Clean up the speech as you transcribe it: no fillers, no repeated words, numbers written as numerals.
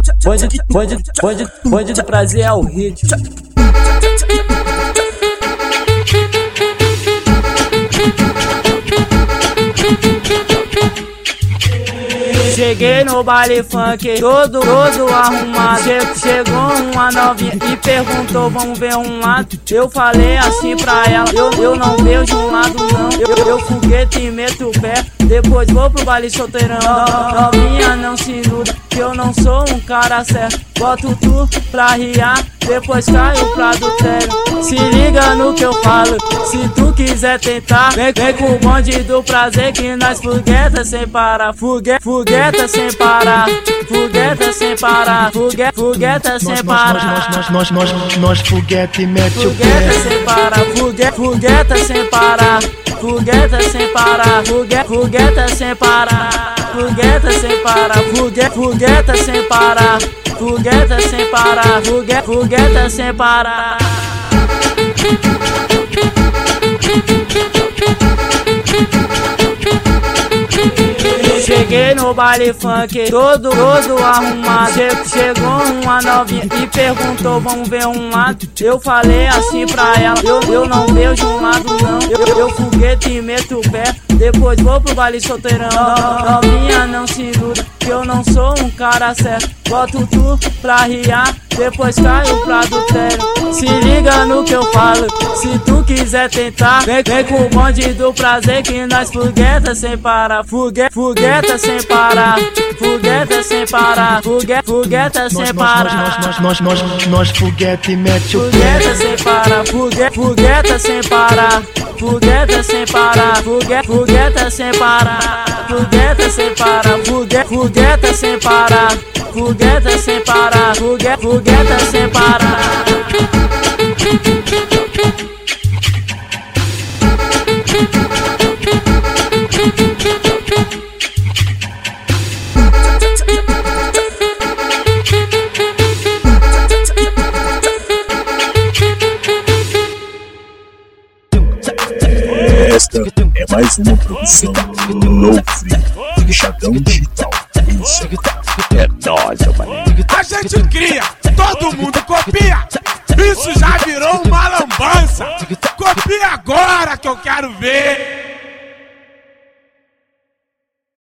Bonde do prazer é o ritmo. Cheguei no baile funk, todo arrumado. Chegou uma novinha e perguntou, vamos ver um lado. Eu falei assim pra ela, eu não vejo um lado não. Eu foguete e meto o pé, depois vou pro baile solteirão. Novinha não se iluda, que eu não sou um cara certo. Boto tu pra riar, depois caio pra adultério. Se liga no que eu falo, se tu quiser tentar, vem com o bonde do prazer que nós fogueta sem parar. Fogueta sem parar, fogueta sem parar, fogueta sem parar. Nós foguete e mete o pé. Fogueta sem parar, fogueta sem parar, fogueta sem parar, fogueta sem parar, fogueta sem parar, fogueta sem parar, fogueta sem parar, fogueta sem parar. Cheguei no baile funk, todo arrumado. Chegou uma novinha e perguntou, vamos ver um lado. Eu falei assim pra ela, eu não vejo um lado não. Eu foguete e meto o pé, depois vou pro baile solteirão. Novinha não se iluda, que eu não sou um cara certo. Boto tu pra riar, depois caio pra adultério. Se liga no que eu falo, se tu quiser tentar, vem com o bonde do prazer que nós fogueta sem parar. Fogueta sem parar, fogueta sem parar, fogueta sem parar. Nós foguete e mete o pé. Fogueta sem parar, fogueta sem parar, fogueta sem parar, fogueta sem parar, fogueta sem parar, fogueta sem parar, fogueta sem parar, fogueta sem parar. Esta é mais uma produção do Low Free, Chadão Digital. Isso é nóis, mano. A gente cria, todo mundo copia. Isso já virou uma lambança. Copia agora que eu quero ver.